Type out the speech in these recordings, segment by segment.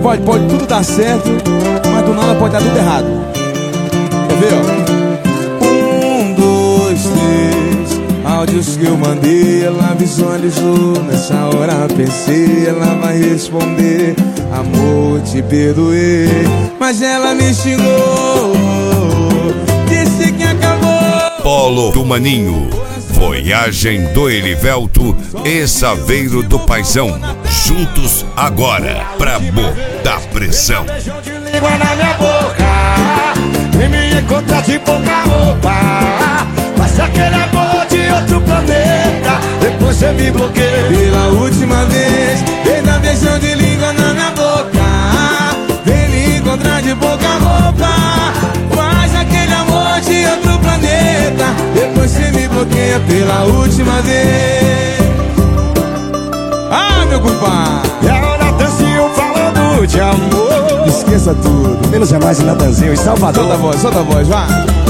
pode tudo dar certo, mas do nada pode dar tudo errado. Quer ver, ó? 1, 2, 3. Áudios que eu mandei, ela visualizou. Nessa hora pensei, ela vai responder: amor, te perdoei. Mas ela me xingou, disse que acabou. Polo do Maninho, Voyagem do Elivelto e Saveiro do Paizão. Juntos agora, pra botar pressão. Beijão de língua na minha boca, e me encontrar de pouca roupa. Mas aquele amor de outro planeta, depois você me bloqueia. Pela última vez, vem dar beijão de língua na minha boca, vem me encontrar de pouca roupa. Faz aquele amor de outro planeta, depois você me bloqueia pela última vez. Ah, meu compadre! E a Natanzinho falando de amor. Esqueça tudo, Menos é mais Natanzinho em Salvador. solta a voz, vá.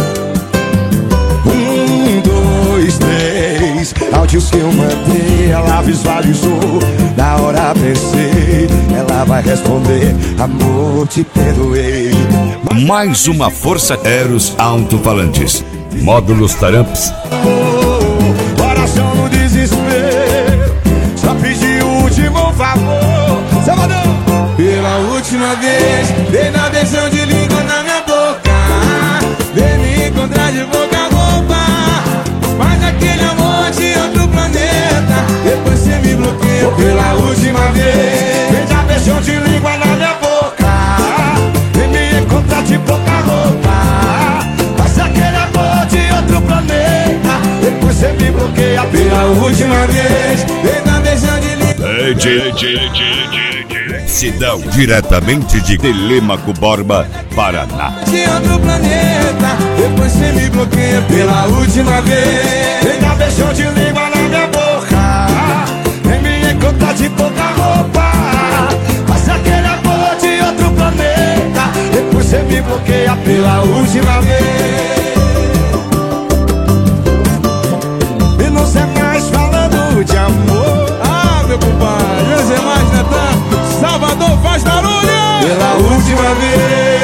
1, 2, 3. Áudios que eu mandei, ela visualizou. Na hora pensei, ela vai responder: amor, te perdoei. Mais uma Força Eros Alto-Falantes. Módulos Taramps. Coração no desespero, só pedi o último favor. Salvador! Pela última vez, vem dar beijão de língua na minha boca, vem me encontrar de pouca roupa. Faz aquele amor de outro planeta, depois você me bloqueia pela última vez. Vem dar beijão de língua na minha boca, vem me encontrar de pouca roupa. Faz aquele amor de outro planeta, depois você me bloqueia Pela última vez, vem dar beijão de língua. Sidão, diretamente de Telêmaco Borba, Paraná. De outro planeta, depois você me bloqueia pela última vez. Vem dar beijão de língua na minha boca, vem me encontrar de pouca roupa. Faz aquele amor de outro planeta, depois você me bloqueia Pela última vez. E não sei mais falando de amor. Ah, meu compadre, meus irmãos, Natan, Salvador faz barulho! Pela última vez.